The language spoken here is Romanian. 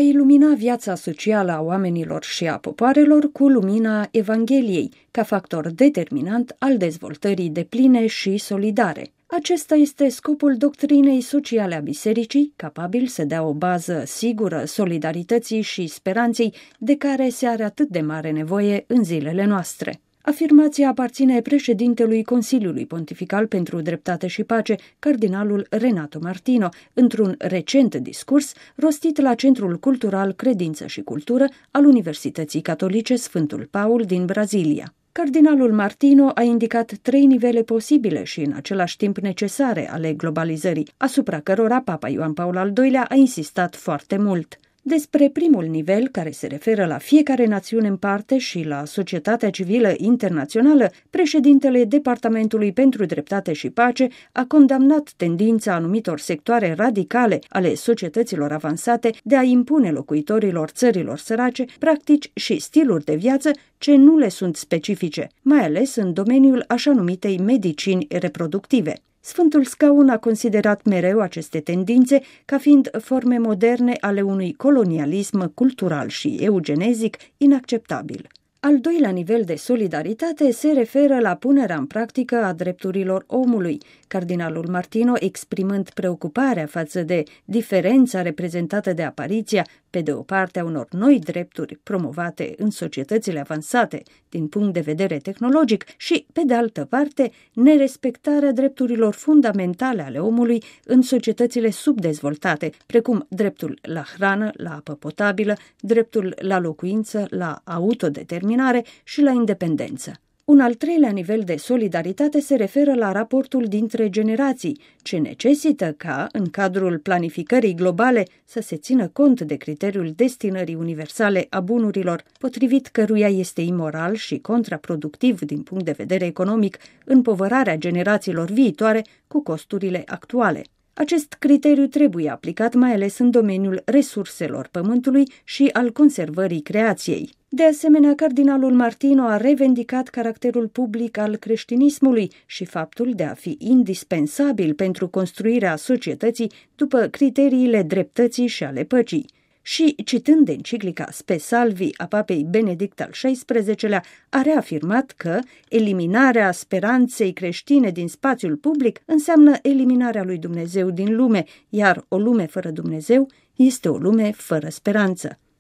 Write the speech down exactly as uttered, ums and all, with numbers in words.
ilumina viața socială a oamenilor și a popoarelor cu lumina Evangheliei, ca factor determinant al dezvoltării depline și solidare. Acesta este scopul doctrinei sociale a Bisericii, capabil să dea o bază sigură solidarității și speranței de care se are atât de mare nevoie în zilele noastre. Afirmația aparține președintelui Consiliului Pontifical pentru Dreptate și Pace, cardinalul Renato Martino, într-un recent discurs rostit la Centrul Cultural Credință și Cultură al Universității Catolice Sfântul Paul din Brazilia. Cardinalul Martino a indicat trei nivele posibile și în același timp necesare ale globalizării, asupra cărora Papa Ioan Paul al doilea a insistat foarte mult. Despre primul nivel, care se referă la fiecare națiune în parte și la societatea civilă internațională, președintele Departamentului pentru Dreptate și Pace a condamnat tendința anumitor sectoare radicale ale societăților avansate de a impune locuitorilor țărilor sărace practici și stiluri de viață ce nu le sunt specifice, mai ales în domeniul așa numitei medicini reproductive. Sfântul Scaun a considerat mereu aceste tendințe ca fiind forme moderne ale unui colonialism cultural și eugenezic inacceptabil. Al doilea nivel de solidaritate se referă la punerea în practică a drepturilor omului, cardinalul Martino exprimând preocuparea față de diferența reprezentată de apariția, pe de o parte, a unor noi drepturi promovate în societățile avansate din punct de vedere tehnologic și, pe de altă parte, nerespectarea drepturilor fundamentale ale omului în societățile subdezvoltate, precum dreptul la hrană, la apă potabilă, dreptul la locuință, la autodeterminare și la independență. Un al treilea nivel de solidaritate se referă la raportul dintre generații, ce necesită ca, în cadrul planificării globale, să se țină cont de criteriul destinării universale a bunurilor, potrivit căruia este imoral și contraproductiv din punct de vedere economic împovărarea generațiilor viitoare cu costurile actuale. Acest criteriu trebuie aplicat mai ales în domeniul resurselor pământului și al conservării creației. De asemenea, cardinalul Martino a revendicat caracterul public al creștinismului și faptul de a fi indispensabil pentru construirea societății după criteriile dreptății și ale păcii. Și, citând enciclica Spe Salvi a papei Benedict al șaisprezecelea, a reafirmat că eliminarea speranței creștine din spațiul public înseamnă eliminarea lui Dumnezeu din lume, iar o lume fără Dumnezeu este o lume fără speranță.